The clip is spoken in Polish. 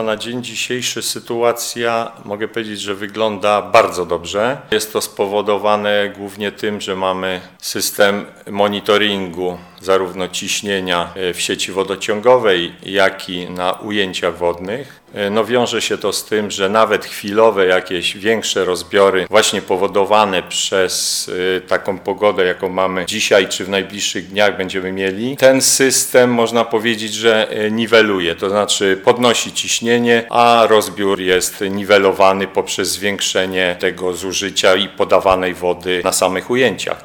Na dzień dzisiejszy sytuacja, mogę powiedzieć, że wygląda bardzo dobrze. Jest to spowodowane głównie tym, że mamy system monitoringu zarówno ciśnienia w sieci wodociągowej, jak i na ujęciach wodnych. Wiąże się to z tym, że nawet chwilowe jakieś większe rozbiory właśnie powodowane przez taką pogodę, jaką mamy dzisiaj czy w najbliższych dniach będziemy mieli, ten system można powiedzieć, że niweluje, to znaczy podnosi ciśnienie, a rozbiór jest niwelowany poprzez zwiększenie tego zużycia i podawanej wody na samych ujęciach.